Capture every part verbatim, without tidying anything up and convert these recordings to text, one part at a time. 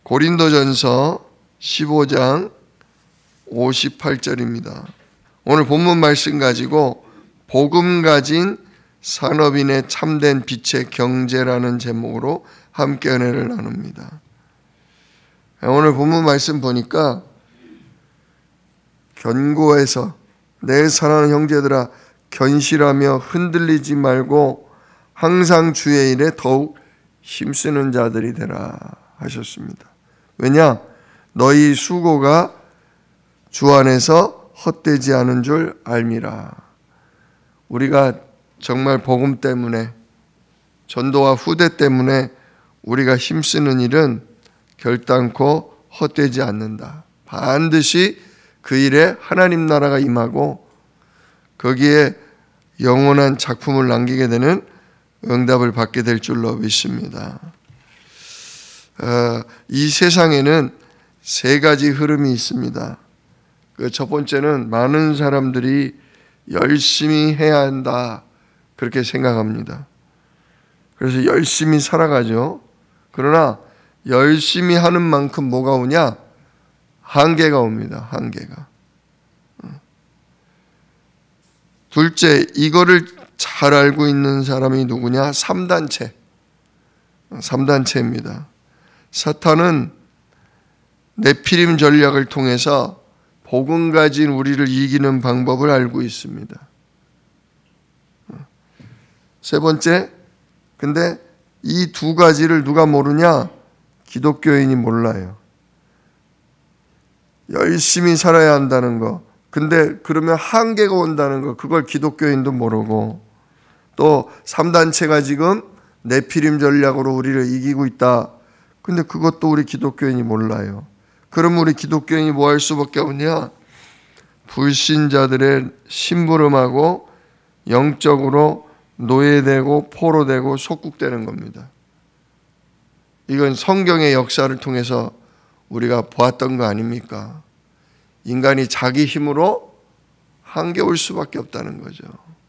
고린도전서 십오 장 오십팔 절입니다. 오늘 본문 말씀 가지고 복음 가진 산업인의 참된 빛의 경제라는 제목으로 함께 은혜를 나눕니다. 오늘 본문 말씀 보니까 견고해서 내 사랑하는 형제들아 견실하며 흔들리지 말고 항상 주의 일에 더욱 힘쓰는 자들이 되라 하셨습니다. 왜냐? 너희 수고가 주 안에서 헛되지 않은 줄 알미라. 우리가 정말 복음 때문에, 전도와 후대 때문에 우리가 힘쓰는 일은 결단코 헛되지 않는다. 반드시 그 일에 하나님 나라가 임하고 거기에 영원한 작품을 남기게 되는 응답을 받게 될 줄로 믿습니다. 어, 이 세상에는 세 가지 흐름이 있습니다. 그 첫 번째는 많은 사람들이 열심히 해야 한다 그렇게 생각합니다. 그래서 열심히 살아가죠. 그러나 열심히 하는 만큼 뭐가 오냐? 한계가 옵니다. 한계가. 둘째, 이거를 잘 알고 있는 사람이 누구냐? 삼 단체. 삼 단체입니다. 사탄은 네피림 전략을 통해서 복음 가진 우리를 이기는 방법을 알고 있습니다. 세 번째, 근데 이 두 가지를 누가 모르냐? 기독교인이 몰라요. 열심히 살아야 한다는 거, 근데 그러면 한계가 온다는 거, 그걸 기독교인도 모르고, 또 삼 단체가 지금 네피림 전략으로 우리를 이기고 있다. 근데 그것도 우리 기독교인이 몰라요. 그럼 우리 기독교인이 뭐 할 수밖에 없냐? 불신자들의 심부름하고 영적으로 노예되고 포로되고 속국되는 겁니다. 이건 성경의 역사를 통해서 우리가 보았던 거 아닙니까? 인간이 자기 힘으로 한계 올 수밖에 없다는 거죠.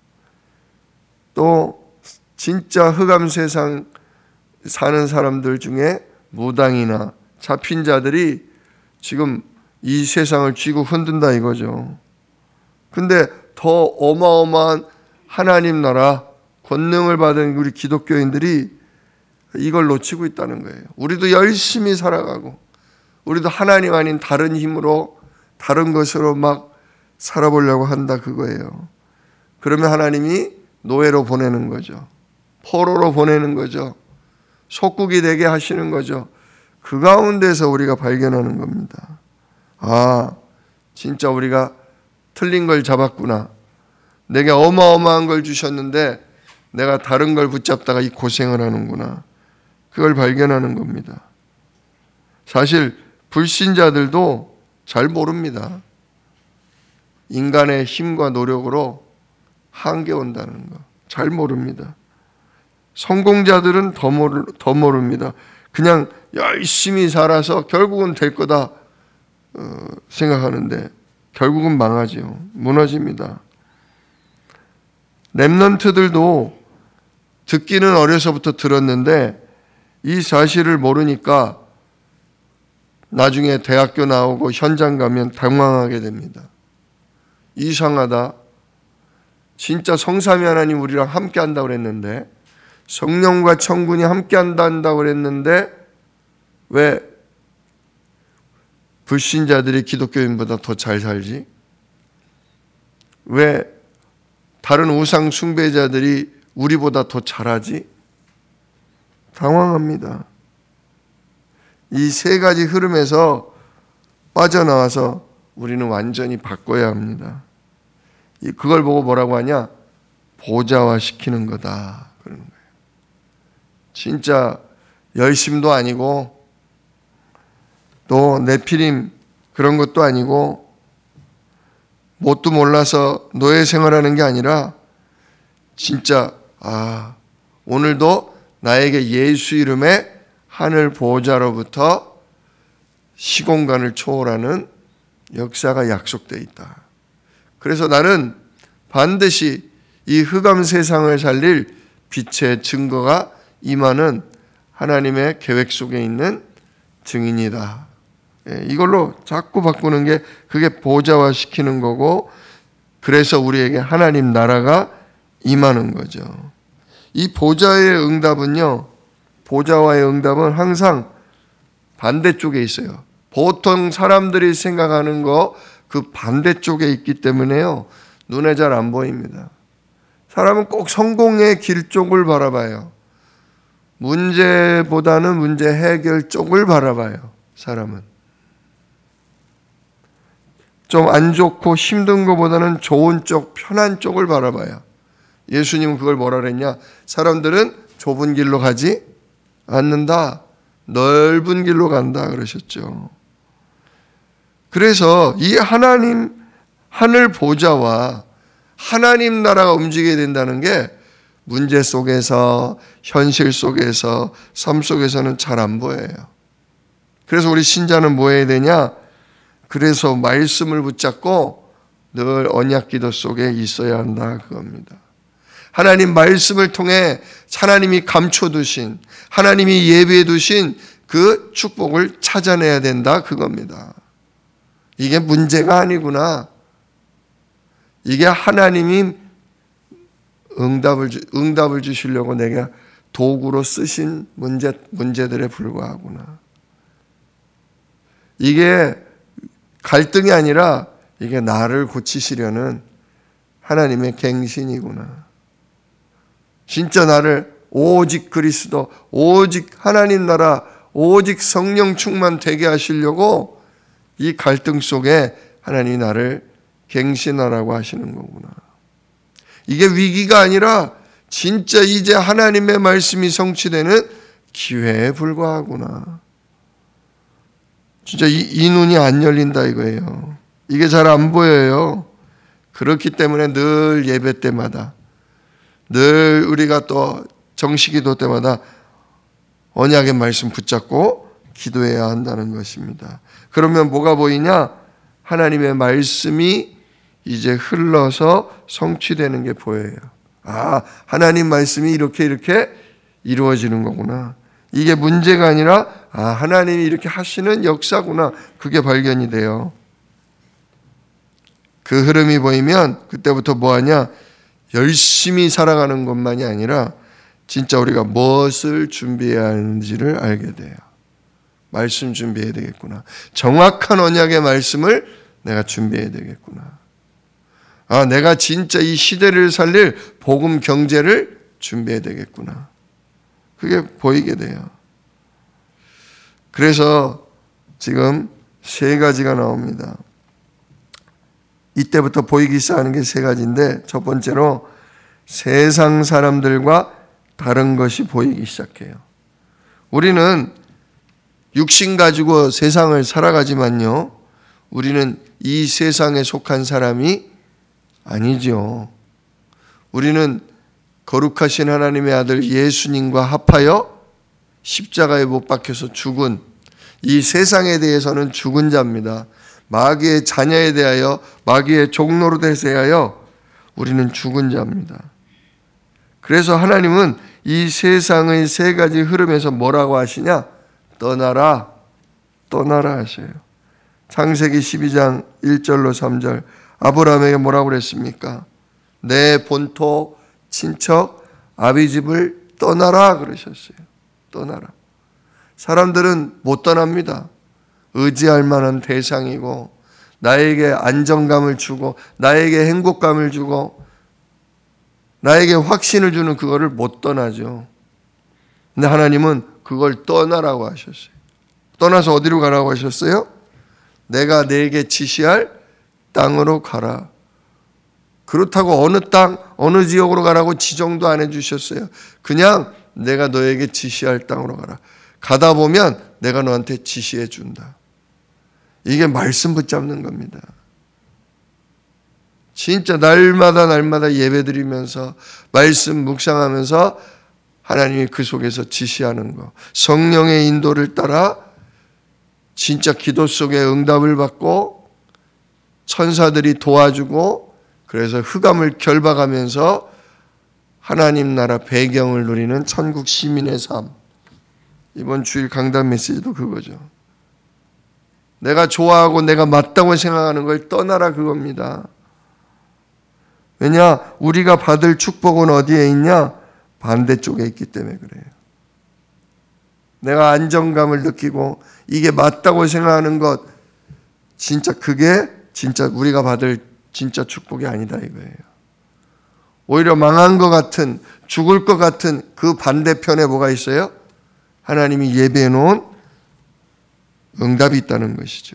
또 진짜 흑암 세상 사는 사람들 중에 무당이나 잡힌 자들이 지금 이 세상을 쥐고 흔든다 이거죠. 근데 더 어마어마한 하나님 나라 권능을 받은 우리 기독교인들이 이걸 놓치고 있다는 거예요. 우리도 열심히 살아가고 우리도 하나님 아닌 다른 힘으로 다른 것으로 막 살아보려고 한다 그거예요. 그러면 하나님이 노예로 보내는 거죠. 포로로 보내는 거죠. 속국이 되게 하시는 거죠. 그 가운데서 우리가 발견하는 겁니다. 아, 진짜 우리가 틀린 걸 잡았구나. 내게 어마어마한 걸 주셨는데 내가 다른 걸 붙잡다가 이 고생을 하는구나. 그걸 발견하는 겁니다. 사실 불신자들도 잘 모릅니다. 인간의 힘과 노력으로 한계 온다는 거 잘 모릅니다. 성공자들은 더, 모르, 더 모릅니다. 그냥 열심히 살아서 결국은 될 거다 어, 생각하는데 결국은 망하죠. 무너집니다. 렘넌트들도 듣기는 어려서부터 들었는데 이 사실을 모르니까 나중에 대학교 나오고 현장 가면 당황하게 됩니다. 이상하다. 진짜 성삼위 하나님 우리랑 함께 한다고 그랬는데 성령과 천군이 함께 한다고 그랬는데 왜 불신자들이 기독교인보다 더 잘 살지? 왜 다른 우상 숭배자들이 우리보다 더 잘하지? 당황합니다. 이 세 가지 흐름에서 빠져나와서 우리는 완전히 바꿔야 합니다. 그걸 보고 뭐라고 하냐? 보좌화시키는 거다. 그러는 거예요. 진짜 열심도 아니고 또 네피림 그런 것도 아니고 뭣도 몰라서 노예 생활하는 게 아니라 진짜 아 오늘도 나에게 예수 이름의 하늘 보호자로부터 시공간을 초월하는 역사가 약속되어 있다. 그래서 나는 반드시 이 흑암 세상을 살릴 빛의 증거가 임하는 하나님의 계획 속에 있는 증인이다. 예, 이걸로 자꾸 바꾸는 게 그게 보좌화시키는 거고, 그래서 우리에게 하나님 나라가 임하는 거죠. 이 보좌의 응답은요, 보좌와의 응답은 항상 반대쪽에 있어요. 보통 사람들이 생각하는 거 그 반대쪽에 있기 때문에요, 눈에 잘 안 보입니다. 사람은 꼭 성공의 길 쪽을 바라봐요. 문제보다는 문제 해결 쪽을 바라봐요. 사람은 좀 안 좋고 힘든 것보다는 좋은 쪽, 편한 쪽을 바라봐요. 예수님은 그걸 뭐라 그랬냐? 사람들은 좁은 길로 가지 않는다, 넓은 길로 간다 그러셨죠. 그래서 이 하나님 하늘 보좌와 하나님 나라가 움직여야 된다는 게 문제 속에서, 현실 속에서, 삶 속에서는 잘 안 보여요. 그래서 우리 신자는 뭐 해야 되냐? 그래서 말씀을 붙잡고 늘 언약 기도 속에 있어야 한다, 그겁니다. 하나님 말씀을 통해 하나님이 감춰두신, 하나님이 예비해 두신 그 축복을 찾아내야 된다, 그겁니다. 이게 문제가 아니구나. 이게 하나님이 응답을, 응답을 주시려고 내가 도구로 쓰신 문제, 문제들에 불과하구나. 이게 갈등이 아니라 이게 나를 고치시려는 하나님의 갱신이구나. 진짜 나를 오직 그리스도, 오직 하나님 나라, 오직 성령 충만 되게 하시려고 이 갈등 속에 하나님이 나를 갱신하라고 하시는 거구나. 이게 위기가 아니라 진짜 이제 하나님의 말씀이 성취되는 기회에 불과하구나. 진짜 이, 이 눈이 안 열린다 이거예요. 이게 잘 안 보여요. 그렇기 때문에 늘 예배 때마다, 늘 우리가 또 정식기도 때마다 언약의 말씀 붙잡고 기도해야 한다는 것입니다. 그러면 뭐가 보이냐? 하나님의 말씀이 이제 흘러서 성취되는 게 보여요. 아, 하나님 말씀이 이렇게 이렇게 이루어지는 거구나. 이게 문제가 아니라 아, 하나님이 이렇게 하시는 역사구나. 그게 발견이 돼요. 그 흐름이 보이면 그때부터 뭐하냐? 열심히 살아가는 것만이 아니라 진짜 우리가 무엇을 준비해야 하는지를 알게 돼요. 말씀 준비해야 되겠구나. 정확한 언약의 말씀을 내가 준비해야 되겠구나. 아, 내가 진짜 이 시대를 살릴 복음 경제를 준비해야 되겠구나. 그게 보이게 돼요. 그래서 지금 세 가지가 나옵니다. 이때부터 보이기 시작하는 게 세 가지인데, 첫 번째로 세상 사람들과 다른 것이 보이기 시작해요. 우리는 육신 가지고 세상을 살아가지만요, 우리는 이 세상에 속한 사람이 아니죠. 우리는 거룩하신 하나님의 아들 예수님과 합하여 십자가에 못 박혀서 죽은, 이 세상에 대해서는 죽은 자입니다. 마귀의 자녀에 대하여, 마귀의 종로로 대하여 우리는 죽은 자입니다. 그래서 하나님은 이 세상의 세 가지 흐름에서 뭐라고 하시냐? 떠나라, 떠나라 하셔요. 창세기 십이 장 일 절로 삼 절, 아브라함에게 뭐라고 그랬습니까? 내 본토, 친척, 아비 집을 떠나라 그러셨어요. 떠나라. 사람들은 못 떠납니다. 의지할 만한 대상이고, 나에게 안정감을 주고, 나에게 행복감을 주고, 나에게 확신을 주는 그거를 못 떠나죠. 근데 하나님은 그걸 떠나라고 하셨어요. 떠나서 어디로 가라고 하셨어요? 내가 내게 지시할 땅으로 가라. 그렇다고 어느 땅, 어느 지역으로 가라고 지정도 안 해주셨어요. 그냥 내가 너에게 지시할 땅으로 가라. 가다 보면 내가 너한테 지시해 준다. 이게 말씀 붙잡는 겁니다. 진짜 날마다 날마다 예배드리면서 말씀 묵상하면서 하나님이 그 속에서 지시하는 거, 성령의 인도를 따라 진짜 기도 속에 응답을 받고 천사들이 도와주고, 그래서 흑암을 결박하면서 하나님 나라 배경을 누리는 천국 시민의 삶. 이번 주일 강단 메시지도 그거죠. 내가 좋아하고 내가 맞다고 생각하는 걸 떠나라 그겁니다. 왜냐? 우리가 받을 축복은 어디에 있냐? 반대쪽에 있기 때문에 그래요. 내가 안정감을 느끼고 이게 맞다고 생각하는 것, 진짜 그게 진짜 우리가 받을 진짜 축복이 아니다 이거예요. 오히려 망한 것 같은, 죽을 것 같은 그 반대편에 뭐가 있어요? 하나님이 예비해 놓은 응답이 있다는 것이죠.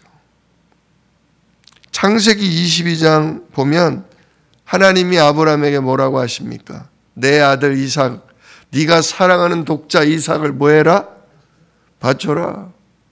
창세기 이십이 장 보면 하나님이 아브라함에게 뭐라고 하십니까? 내 아들 이삭, 네가 사랑하는 독자 이삭을 뭐해라? 바쳐라.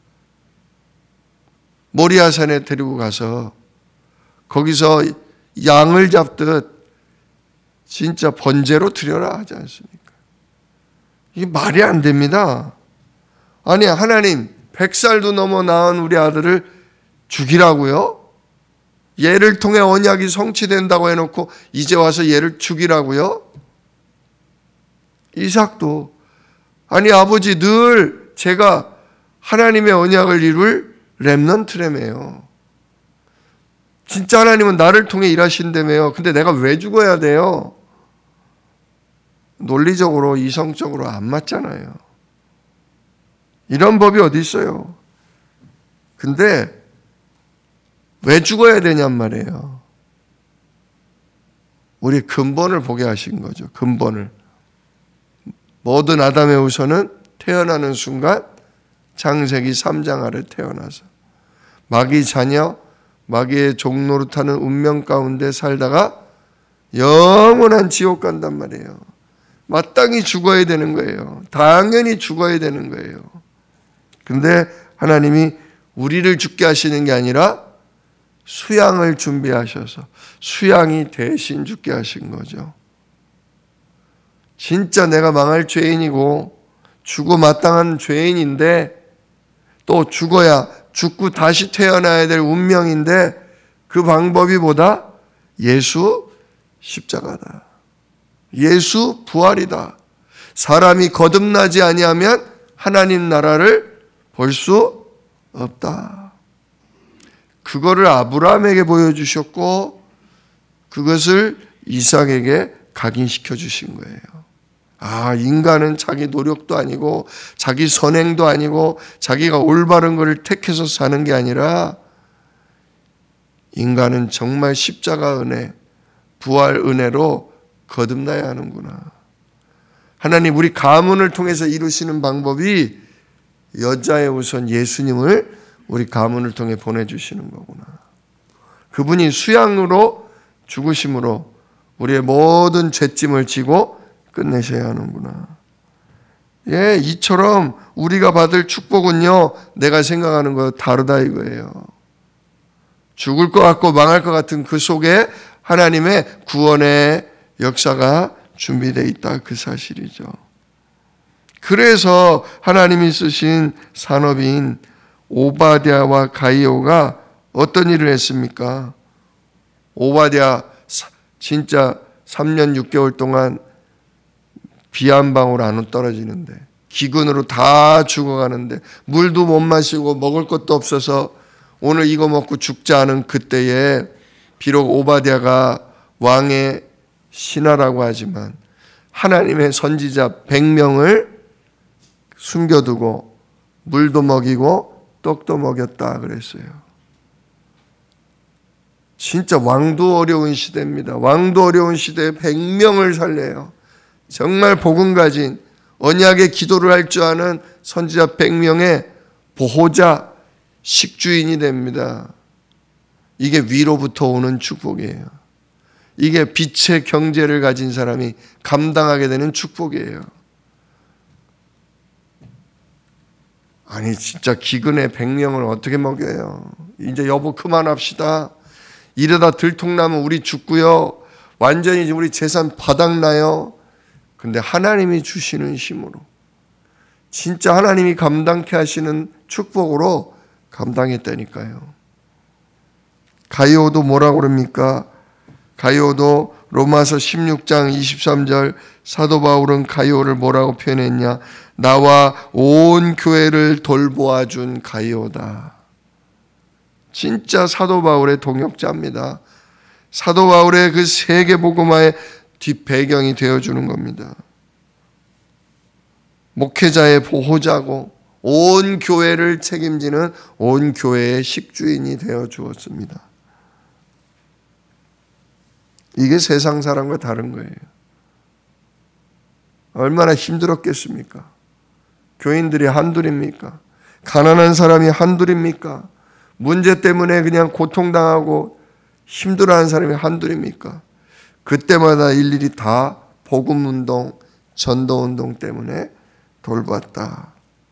모리아산에 데리고 가서 거기서 양을 잡듯 진짜 번제로 드려라 하지 않습니까? 이게 말이 안 됩니다. 아니, 하나님 백 살도 넘어 낳은 우리 아들을 죽이라고요? 얘를 통해 언약이 성취된다고 해놓고 이제 와서 얘를 죽이라고요? 이삭도 아니 아버지 늘 제가 하나님의 언약을 이룰 렘넌트라며요. 진짜 하나님은 나를 통해 일하신다며요. 근데 내가 왜 죽어야 돼요? 논리적으로 이성적으로 안 맞잖아요. 이런 법이 어디 있어요? 근데 왜 죽어야 되냔 말이에요. 우리 근본을 보게 하신 거죠. 근본을. 모든 아담의 후손은 태어나는 순간 창세기 삼 장 아래 태어나서 마귀 자녀, 마귀의 종노릇하는 운명 가운데 살다가 영원한 지옥 간단 말이에요. 마땅히 죽어야 되는 거예요. 당연히 죽어야 되는 거예요. 근데 하나님이 우리를 죽게 하시는 게 아니라 수양을 준비하셔서 수양이 대신 죽게 하신 거죠. 진짜 내가 망할 죄인이고 죽어 마땅한 죄인인데 또 죽어야 죽고 다시 태어나야 될 운명인데 그 방법이 뭐다? 예수 십자가다. 예수 부활이다. 사람이 거듭나지 아니하면 하나님 나라를 볼 수 없다. 그거를 아브라함에게 보여주셨고 그것을 이삭에게 각인시켜 주신 거예요. 아, 인간은 자기 노력도 아니고 자기 선행도 아니고 자기가 올바른 것을 택해서 사는 게 아니라 인간은 정말 십자가 은혜, 부활 은혜로 거듭나야 하는구나. 하나님 우리 가문을 통해서 이루시는 방법이 여자의 우선 예수님을 우리 가문을 통해 보내주시는 거구나. 그분이 수양으로 죽으심으로 우리의 모든 죄짐을 지고 끝내셔야 하는구나. 예, 이처럼 우리가 받을 축복은요, 내가 생각하는 거 다르다 이거예요. 죽을 것 같고 망할 것 같은 그 속에 하나님의 구원의 역사가 준비되어 있다 그 사실이죠. 그래서 하나님이 쓰신 산업인 오바댜와 가이오가 어떤 일을 했습니까? 오바댜 진짜 삼 년 육 개월 동안 비 한 방울 안 떨어지는데 기근으로 다 죽어가는데 물도 못 마시고 먹을 것도 없어서 오늘 이거 먹고 죽자 하는 그때에 비록 오바댜가 왕의 신하라고 하지만 하나님의 선지자 백 명을 숨겨두고 물도 먹이고 떡도 먹였다 그랬어요. 진짜 왕도 어려운 시대입니다. 왕도 어려운 시대에 백 명을 살려요. 정말 복음 가진 언약의 기도를 할 줄 아는 선지자 백 명의 보호자, 식주인이 됩니다. 이게 위로부터 오는 축복이에요. 이게 빛의 경제를 가진 사람이 감당하게 되는 축복이에요. 아니 진짜 기근에 백 명을 어떻게 먹여요? 이제 여보 그만합시다. 이러다 들통나면 우리 죽고요. 완전히 우리 재산 바닥나요. 근데 하나님이 주시는 힘으로 진짜 하나님이 감당케 하시는 축복으로 감당했다니까요. 가이오도 뭐라고 그럽니까? 가이오도 로마서 십육 장 이십삼 절 사도 바울은 가이오를 뭐라고 표현했냐? 나와 온 교회를 돌보아 준 가이오다. 진짜 사도 바울의 동역자입니다. 사도 바울의 그 세계복음화의 뒷배경이 되어주는 겁니다. 목회자의 보호자고 온 교회를 책임지는 온 교회의 식주인이 되어 주었습니다. 이게 세상 사람과 다른 거예요. 얼마나 힘들었겠습니까? 교인들이 한둘입니까? 가난한 사람이 한둘입니까? 문제 때문에 그냥 고통당하고 힘들어하는 사람이 한둘입니까? 그때마다 일일이 다 복음운동, 전도운동 때문에 돌봤다.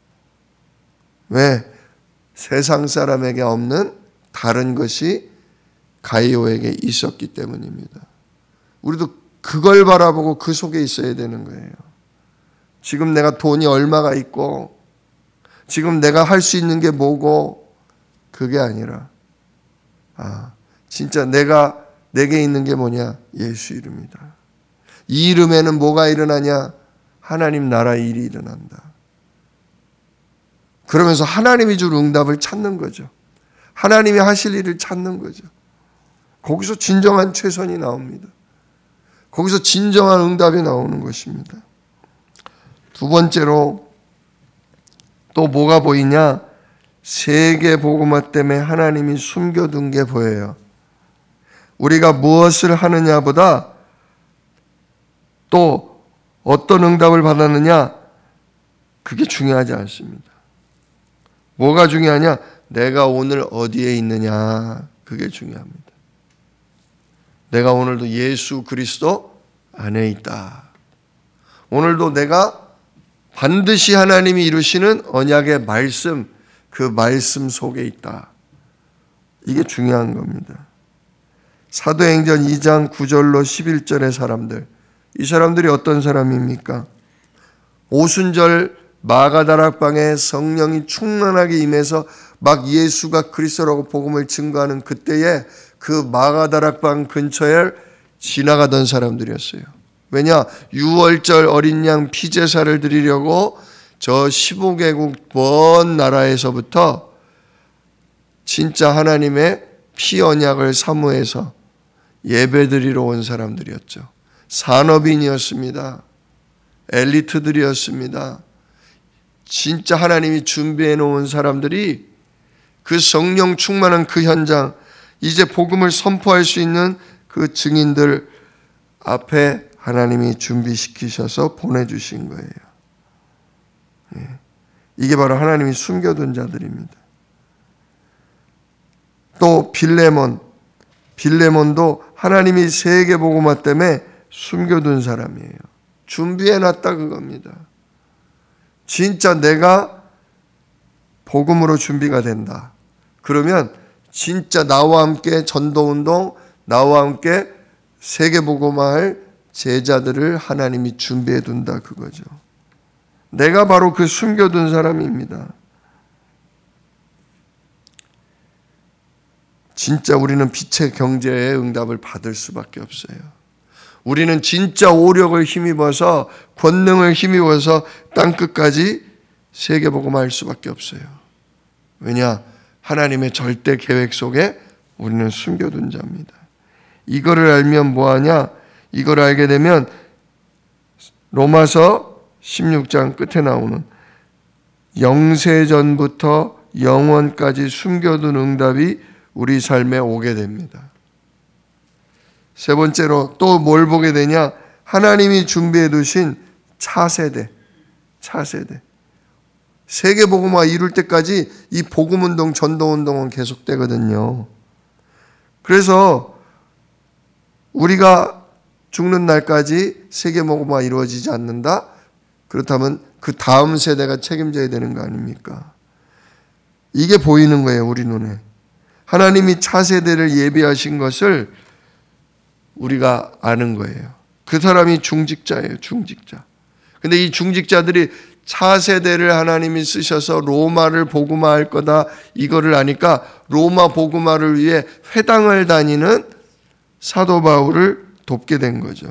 왜? 세상 사람에게 없는 다른 것이 가이오에게 있었기 때문입니다. 우리도 그걸 바라보고 그 속에 있어야 되는 거예요. 지금 내가 돈이 얼마가 있고 지금 내가 할 수 있는 게 뭐고 그게 아니라 아 진짜 내가 내게 있는 게 뭐냐? 예수 이름이다. 이 이름에는 뭐가 일어나냐? 하나님 나라 일이 일어난다. 그러면서 하나님이 줄 응답을 찾는 거죠. 하나님이 하실 일을 찾는 거죠. 거기서 진정한 최선이 나옵니다. 거기서 진정한 응답이 나오는 것입니다. 두 번째로 또 뭐가 보이냐? 세계 복음화 때문에 하나님이 숨겨둔 게 보여요. 우리가 무엇을 하느냐보다 또 어떤 응답을 받았느냐? 그게 중요하지 않습니다. 뭐가 중요하냐? 내가 오늘 어디에 있느냐? 그게 중요합니다. 내가 오늘도 예수 그리스도 안에 있다. 오늘도 내가 반드시 하나님이 이루시는 언약의 말씀, 그 말씀 속에 있다. 이게 중요한 겁니다. 사도행전 이 장 구 절로 십일 절의 사람들, 이 사람들이 어떤 사람입니까? 오순절 마가다락방에 성령이 충만하게 임해서 막 예수가 그리스도라고 복음을 증거하는 그때에 그 마가다락방 근처에 지나가던 사람들이었어요. 왜냐? 유월절 어린 양 피제사를 드리려고 저 십오 개국 먼 나라에서부터 진짜 하나님의 피 언약을 사모해서 예배드리러 온 사람들이었죠. 산업인이었습니다. 엘리트들이었습니다. 진짜 하나님이 준비해 놓은 사람들이 그 성령 충만한 그 현장, 이제 복음을 선포할 수 있는 그 증인들 앞에 하나님이 준비시키셔서 보내주신 거예요. 예. 이게 바로 하나님이 숨겨둔 자들입니다. 또 빌레몬, 빌레몬도 하나님이 세계 복음화 때문에 숨겨둔 사람이에요. 준비해놨다 그겁니다. 진짜 내가 복음으로 준비가 된다. 그러면 진짜 나와 함께 전도운동, 나와 함께 세계복음화할 제자들을 하나님이 준비해 둔다 그거죠. 내가 바로 그 숨겨둔 사람입니다. 진짜 우리는 빛의 경제의 응답을 받을 수밖에 없어요. 우리는 진짜 오력을 힘입어서 권능을 힘입어서 땅끝까지 세계복음화할 수밖에 없어요. 왜냐? 하나님의 절대 계획 속에 우리는 숨겨둔 자입니다. 이거를 알면 뭐하냐? 이걸 알게 되면 로마서 십육 장 끝에 나오는 영세전부터 영원까지 숨겨둔 응답이 우리 삶에 오게 됩니다. 세 번째로 또 뭘 보게 되냐? 하나님이 준비해 두신 차세대, 차세대. 세계복음화 이룰 때까지 이 복음운동, 전도운동은 계속되거든요. 그래서 우리가 죽는 날까지 세계복음화 이루어지지 않는다? 그렇다면 그 다음 세대가 책임져야 되는 거 아닙니까? 이게 보이는 거예요, 우리 눈에. 하나님이 차세대를 예비하신 것을 우리가 아는 거예요. 그 사람이 중직자예요, 중직자. 근데 이 중직자들이 차세대를 하나님이 쓰셔서 로마를 복음화할 거다 이거를 아니까 로마 복음화를 위해 회당을 다니는 사도 바울을 돕게 된 거죠.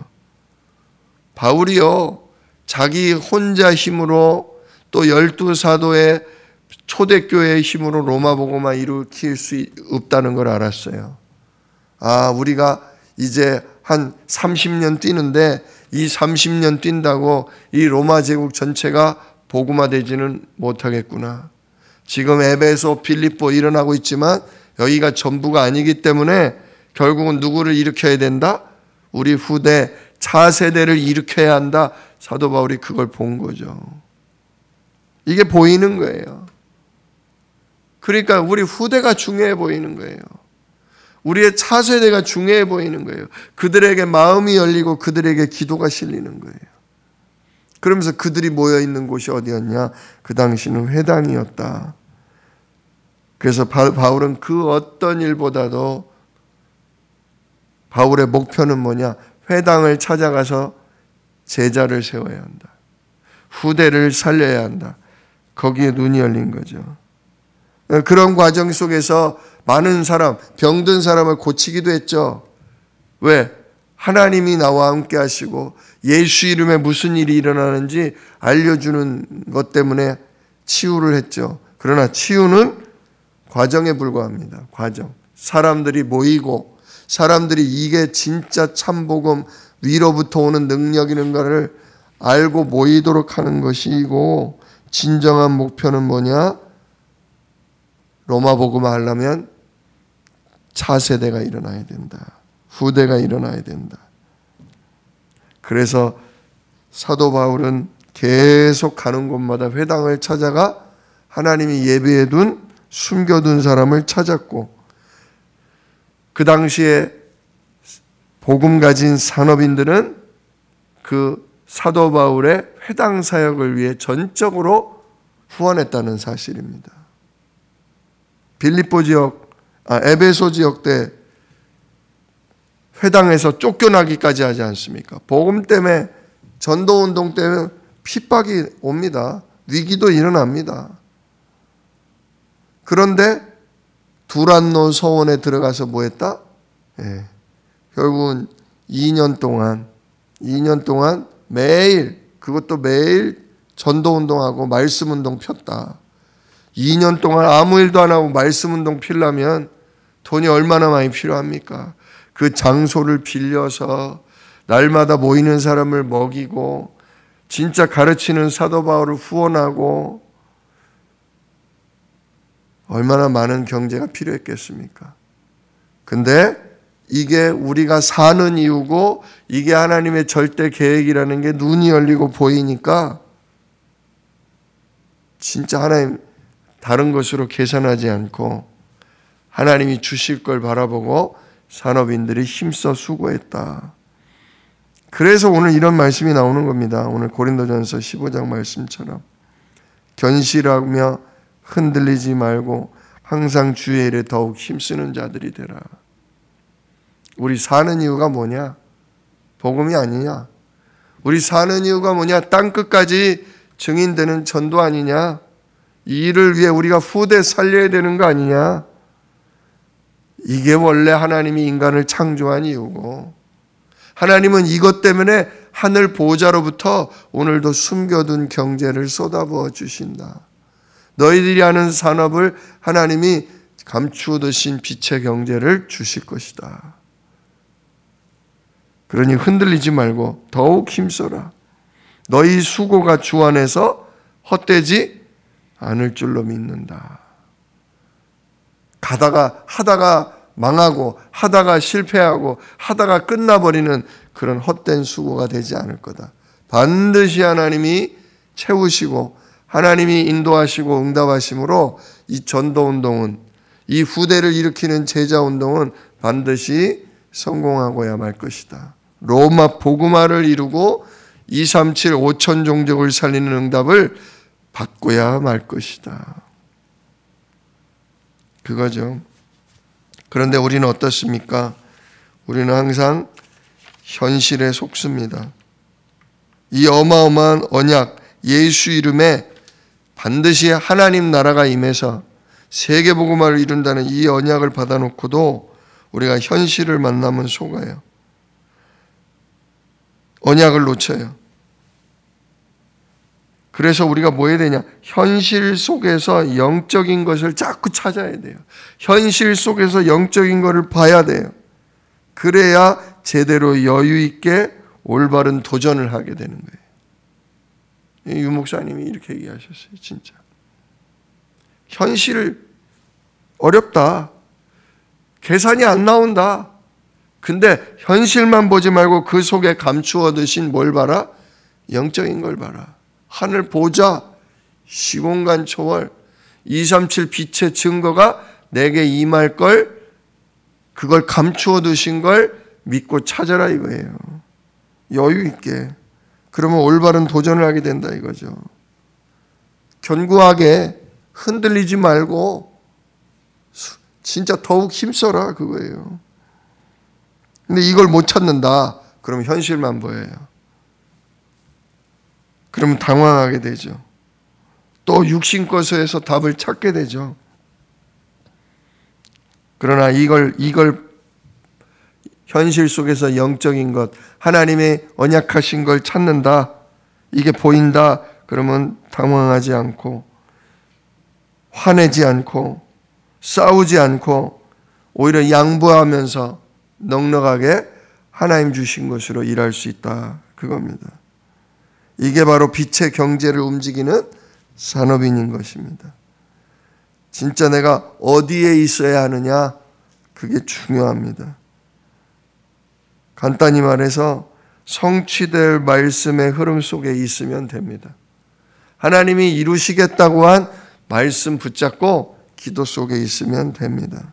바울이요, 자기 혼자 힘으로 또 열두 사도의 초대교회의 힘으로 로마 복음화 일으킬 수 없다는 걸 알았어요. 아, 우리가 이제 한 삼십 년 뛰는데 이 삼십 년 뛴다고 이 로마 제국 전체가 복음화되지는 못하겠구나. 지금 에베소, 빌립보 일어나고 있지만 여기가 전부가 아니기 때문에 결국은 누구를 일으켜야 된다? 우리 후대 차세대를 일으켜야 한다. 사도 바울이 그걸 본 거죠. 이게 보이는 거예요. 그러니까 우리 후대가 중요해 보이는 거예요. 우리의 차세대가 중요해 보이는 거예요. 그들에게 마음이 열리고 그들에게 기도가 실리는 거예요. 그러면서 그들이 모여있는 곳이 어디였냐? 그 당시는 회당이었다. 그래서 바울은 그 어떤 일보다도 바울의 목표는 뭐냐? 회당을 찾아가서 제자를 세워야 한다. 후대를 살려야 한다. 거기에 눈이 열린 거죠. 그런 과정 속에서 많은 사람, 병든 사람을 고치기도 했죠. 왜? 하나님이 나와 함께 하시고 예수 이름에 무슨 일이 일어나는지 알려주는 것 때문에 치유를 했죠. 그러나 치유는 과정에 불과합니다. 과정. 사람들이 모이고 사람들이 이게 진짜 참복음 위로부터 오는 능력이는 것을 알고 모이도록 하는 것이고, 진정한 목표는 뭐냐? 로마 복음화 하려면 차세대가 일어나야 된다. 후대가 일어나야 된다. 그래서 사도 바울은 계속 가는 곳마다 회당을 찾아가 하나님이 예비해둔 숨겨둔 사람을 찾았고, 그 당시에 복음 가진 산업인들은 그 사도 바울의 회당 사역을 위해 전적으로 후원했다는 사실입니다. 빌립보 지역, 아, 에베소 지역 때 회당에서 쫓겨나기까지 하지 않습니까? 복음 때문에, 전도운동 때문에 핍박이 옵니다. 위기도 일어납니다. 그런데 두란노 서원에 들어가서 뭐 했다? 예. 결국은 이 년 동안, 이 년 동안 매일, 그것도 매일 전도운동하고 말씀운동 폈다. 이 년 동안 아무 일도 안 하고 말씀운동 피려면 돈이 얼마나 많이 필요합니까? 그 장소를 빌려서 날마다 모이는 사람을 먹이고 진짜 가르치는 사도 바울을 후원하고 얼마나 많은 경제가 필요했겠습니까? 근데 이게 우리가 사는 이유고 이게 하나님의 절대 계획이라는 게 눈이 열리고 보이니까 진짜 하나님 다른 것으로 계산하지 않고 하나님이 주실 걸 바라보고 산업인들이 힘써 수고했다. 그래서 오늘 이런 말씀이 나오는 겁니다. 오늘 고린도전서 십오 장 말씀처럼 견실하며 흔들리지 말고 항상 주의 일에 더욱 힘쓰는 자들이 되라. 우리 사는 이유가 뭐냐? 복음이 아니냐? 우리 사는 이유가 뭐냐? 땅끝까지 증인되는 전도 아니냐? 이 일을 위해 우리가 후대 살려야 되는 거 아니냐? 이게 원래 하나님이 인간을 창조한 이유고, 하나님은 이것 때문에 하늘 보좌로부터 오늘도 숨겨둔 경제를 쏟아부어 주신다. 너희들이 하는 산업을 하나님이 감추어두신 빛의 경제를 주실 것이다. 그러니 흔들리지 말고 더욱 힘써라. 너희 수고가 주 안에서 헛되지 않을 줄로 믿는다. 가다가 하다가 망하고 하다가 실패하고 하다가 끝나버리는 그런 헛된 수고가 되지 않을 거다. 반드시 하나님이 채우시고 하나님이 인도하시고 응답하심으로 이 전도운동은, 이 후대를 일으키는 제자운동은 반드시 성공하고야 말 것이다. 로마 복음화를 이루고 이삼칠 오천 종족을 살리는 응답을 받고야 말 것이다. 그거죠. 그런데 우리는 어떻습니까? 우리는 항상 현실에 속습니다. 이 어마어마한 언약, 예수 이름에 반드시 하나님 나라가 임해서 세계복음화를 이룬다는 이 언약을 받아놓고도 우리가 현실을 만나면 속아요. 언약을 놓쳐요. 그래서 우리가 뭐 해야 되냐? 현실 속에서 영적인 것을 자꾸 찾아야 돼요. 현실 속에서 영적인 것을 봐야 돼요. 그래야 제대로 여유 있게 올바른 도전을 하게 되는 거예요. 유 목사님이 이렇게 얘기하셨어요. 진짜. 현실 어렵다. 계산이 안 나온다. 근데 현실만 보지 말고 그 속에 감추어 두신 뭘 봐라? 영적인 걸 봐라. 하늘 보자. 시공간 초월. 이백삼십칠 빛의 증거가 내게 임할 걸, 그걸 감추어 두신 걸 믿고 찾아라 이거예요. 여유 있게. 그러면 올바른 도전을 하게 된다 이거죠. 견고하게 흔들리지 말고 진짜 더욱 힘써라 그거예요. 근데 이걸 못 찾는다. 그러면 현실만 보여요. 그러면 당황하게 되죠. 또 육신 것에서 답을 찾게 되죠. 그러나 이걸 이걸 현실 속에서 영적인 것, 하나님의 언약하신 걸 찾는다. 이게 보인다. 그러면 당황하지 않고 화내지 않고 싸우지 않고 오히려 양보하면서 넉넉하게 하나님 주신 것으로 일할 수 있다. 그겁니다. 이게 바로 빛의 경제를 움직이는 산업인인 것입니다. 진짜 내가 어디에 있어야 하느냐? 그게 중요합니다. 간단히 말해서 성취될 말씀의 흐름 속에 있으면 됩니다. 하나님이 이루시겠다고 한 말씀 붙잡고 기도 속에 있으면 됩니다.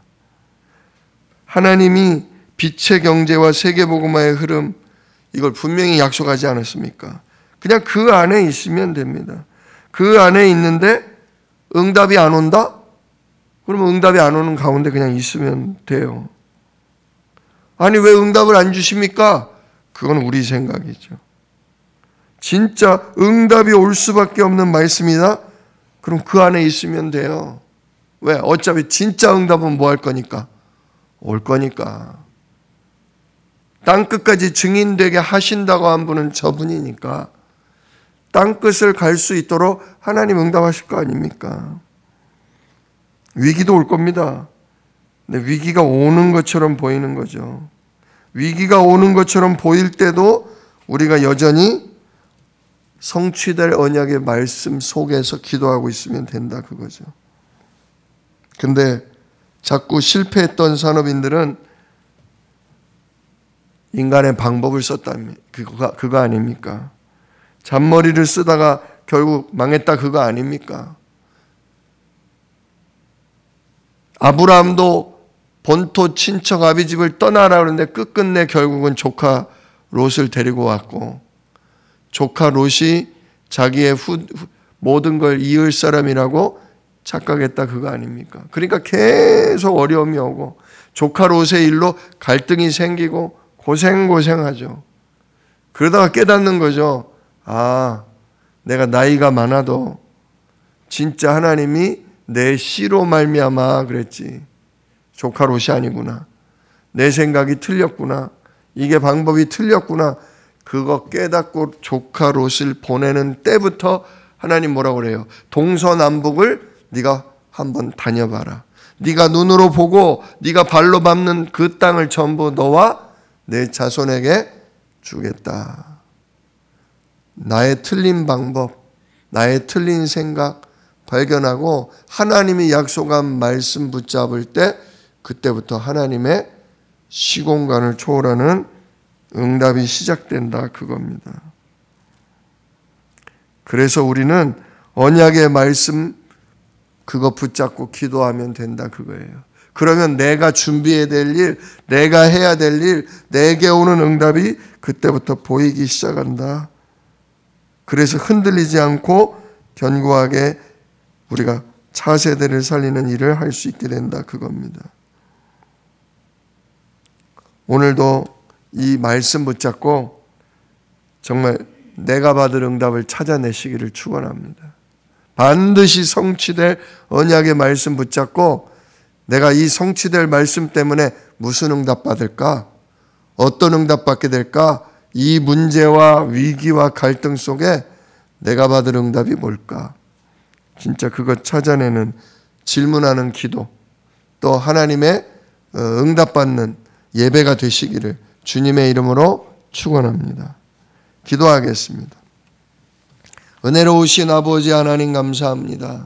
하나님이 빛의 경제와 세계복음화의 흐름, 이걸 분명히 약속하지 않았습니까? 그냥 그 안에 있으면 됩니다. 그 안에 있는데 응답이 안 온다? 그러면 응답이 안 오는 가운데 그냥 있으면 돼요. 아니 왜 응답을 안 주십니까? 그건 우리 생각이죠. 진짜 응답이 올 수밖에 없는 말씀이다? 그럼 그 안에 있으면 돼요. 왜? 어차피 진짜 응답은 뭐 할 거니까? 올 거니까. 땅끝까지 증인되게 하신다고 한 분은 저분이니까 땅끝을 갈 수 있도록 하나님 응답하실 거 아닙니까? 위기도 올 겁니다. 근데 위기가 오는 것처럼 보이는 거죠. 위기가 오는 것처럼 보일 때도 우리가 여전히 성취될 언약의 말씀 속에서 기도하고 있으면 된다 그거죠. 근데 자꾸 실패했던 산업인들은 인간의 방법을 썼답니다. 그거, 그거 아닙니까? 잔머리를 쓰다가 결국 망했다 그거 아닙니까? 아브라함도 본토 친척 아비집을 떠나라 그러는데 끝끝내 결국은 조카 롯을 데리고 왔고 조카 롯이 자기의 후, 모든 걸 이을 사람이라고 착각했다 그거 아닙니까? 그러니까 계속 어려움이 오고 조카 롯의 일로 갈등이 생기고 고생고생하죠. 그러다가 깨닫는 거죠. 아, 내가 나이가 많아도 진짜 하나님이 내 씨로 말미암아 그랬지. 조카 롯이 아니구나. 내 생각이 틀렸구나. 이게 방법이 틀렸구나. 그거 깨닫고 조카 롯을 보내는 때부터 하나님 뭐라고 그래요? 동서남북을 네가 한번 다녀봐라. 네가 눈으로 보고 네가 발로 밟는 그 땅을 전부 너와 내 자손에게 주겠다. 나의 틀린 방법, 나의 틀린 생각 발견하고 하나님이 약속한 말씀 붙잡을 때 그때부터 하나님의 시공간을 초월하는 응답이 시작된다 그겁니다. 그래서 우리는 언약의 말씀 그거 붙잡고 기도하면 된다 그거예요. 그러면 내가 준비해야 될 일, 내가 해야 될 일, 내게 오는 응답이 그때부터 보이기 시작한다. 그래서 흔들리지 않고 견고하게 우리가 차세대를 살리는 일을 할 수 있게 된다 그겁니다. 오늘도 이 말씀 붙잡고 정말 내가 받을 응답을 찾아내시기를 축원합니다. 반드시 성취될 언약의 말씀 붙잡고 내가 이 성취될 말씀 때문에 무슨 응답 받을까? 어떤 응답 받게 될까? 이 문제와 위기와 갈등 속에 내가 받을 응답이 뭘까? 진짜 그것 찾아내는 질문하는 기도, 또 하나님의 응답받는 예배가 되시기를 주님의 이름으로 축원합니다. 기도하겠습니다. 은혜로우신 아버지 하나님 감사합니다.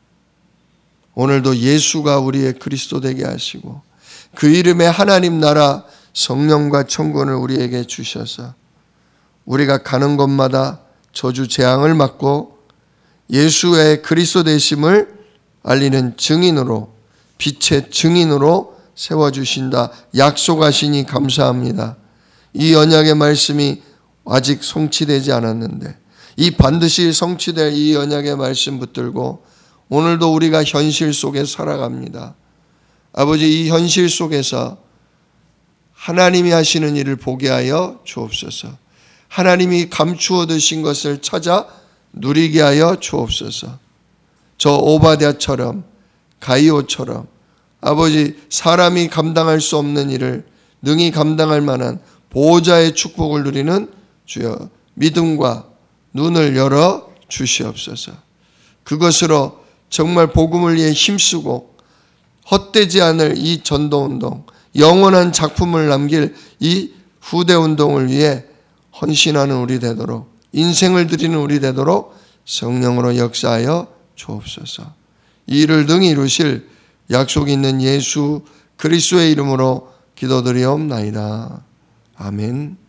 오늘도 예수가 우리의 그리스도 되게 하시고 그 이름에 하나님 나라 성령과 천군을 우리에게 주셔서 우리가 가는 곳마다 저주 재앙을 막고 예수의 그리스도 되심을 알리는 증인으로, 빛의 증인으로 세워주신다 약속하시니 감사합니다. 이 언약의 말씀이 아직 성취되지 않았는데 이 반드시 성취될 이 언약의 말씀 붙들고 오늘도 우리가 현실 속에 살아갑니다. 아버지, 이 현실 속에서 하나님이 하시는 일을 보게 하여 주옵소서. 하나님이 감추어 두신 것을 찾아 누리게 하여 주옵소서. 저 오바댜처럼, 가이오처럼 아버지, 사람이 감당할 수 없는 일을 능히 감당할 만한 보호자의 축복을 누리는 주여 믿음과 눈을 열어 주시옵소서. 그것으로 정말 복음을 위해 힘쓰고 헛되지 않을 이 전도운동, 영원한 작품을 남길 이 후대운동을 위해 헌신하는 우리 되도록, 인생을 드리는 우리 되도록 성령으로 역사하여 주옵소서. 이 일을 능히 이루실 약속이 있는 예수 그리스도의 이름으로 기도드리옵나이다. 아멘.